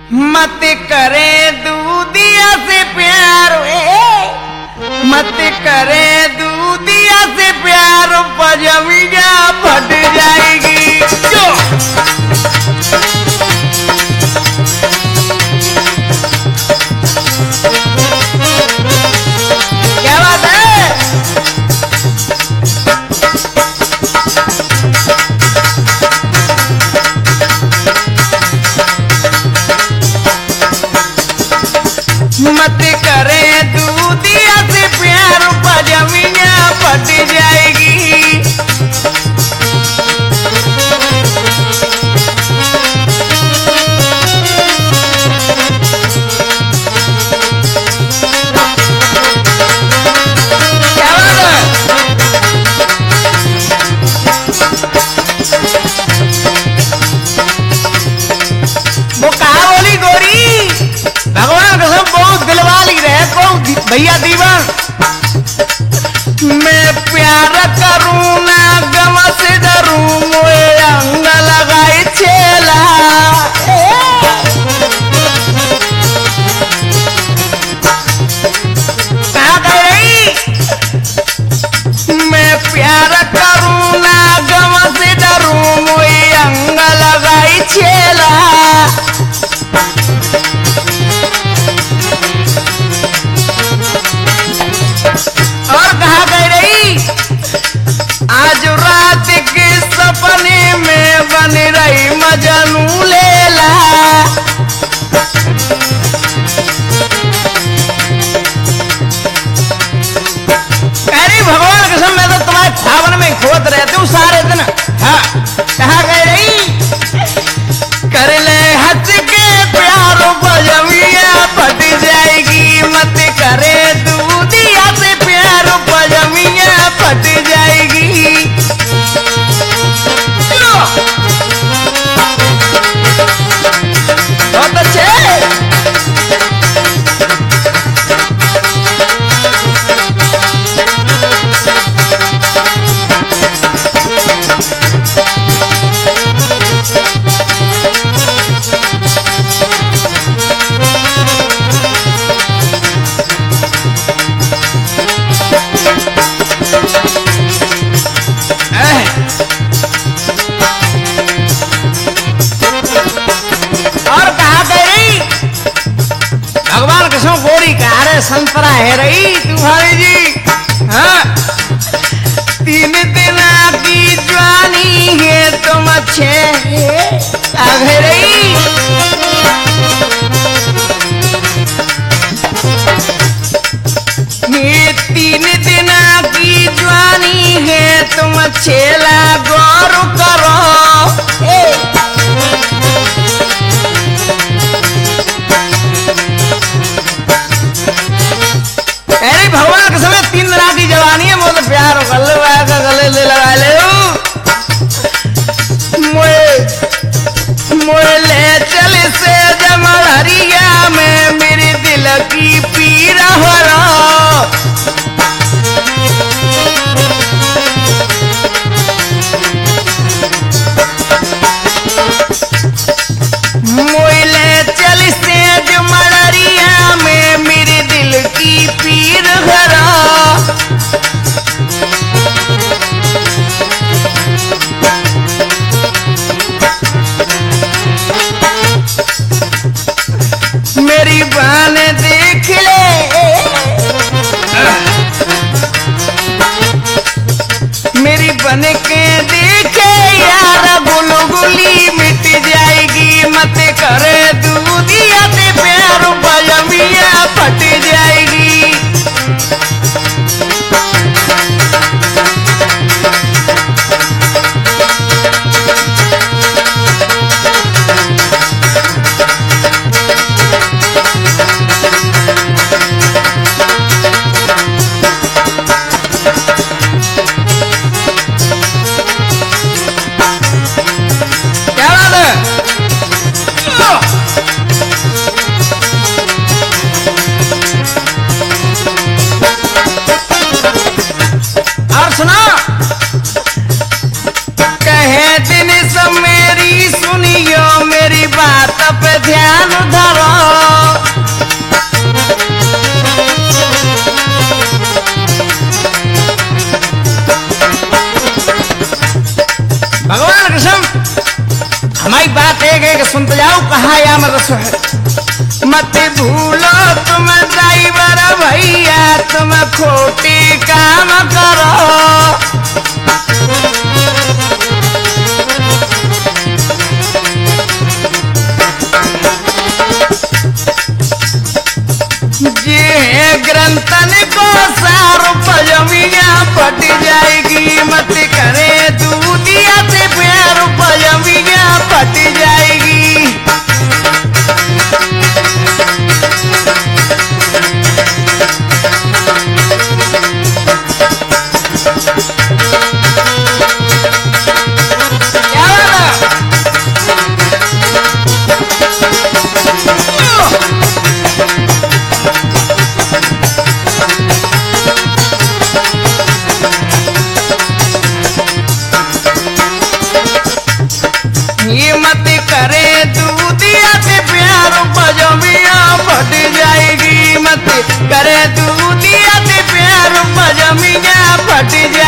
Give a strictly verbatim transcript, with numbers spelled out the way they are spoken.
मत करे दूधिया से प्यार, मत करे दूधिया से प्यार, पजमिया फट जाएगी। जो क्या बात है? मत करे दूधिया से प्यार, पजमिया फट जाएगी। क्या बात है? वो कहा बोली गोरी, भगवान कसम बहुत दिलवाली रहे को भैया दीवा। मैं प्यार करूं ना गम से डरूं, मोए अंग लगाई छेला। कहा कह रही? मैं प्यार करूं ना गम से डरूं, मोए अंग लगाई छेला। और कहा कह रही? आज रात के सपने में बन रही मजनू लैला। कह रही भगवान कसम मैं तो तुम्हारे छावन में खोत रहती हूँ सारे दिन। हाँ कहा कह रही? कर ले हंस के प्यार, पजमिया फट जाएगी। मत करे दूधिया से प्यार, पजमिया फट जाएगी। बहुत अच्छे। और कहा कह रही? भगवान कसम गोरी कहा रे संतरा है रही तुम्हारी जी। हाँ तीन दिन की जवानी है तुम अच्छे आगे रही। ये तीन दिन की जवानी है तुम छेला, गौर करो। अरे भगवान के समय तीन दिन की जवानी है, मुझे प्यार गले का गले ले लगा ले। मोए मोए ले चले से जमल हरिया में, मेरे दिल की पीरा हो रहा। पे ध्यान धरो। भगवान कृष्ण हमारी बात एक एक सुनते जाओ, कहा या मत है। मत भूलो तुम ड्राइवर भैया, तुम खोटी काम करो। ये ग्रंथन को सारो पजमिया फट जाएगी, मत करे दूधिया से प्यार पजमिया फट जाएगी। ये मत करे दूधिया से प्यार पजमिया फट जाएगी, मत करे दूधिया से प्यार पजमिया फट जाएगी।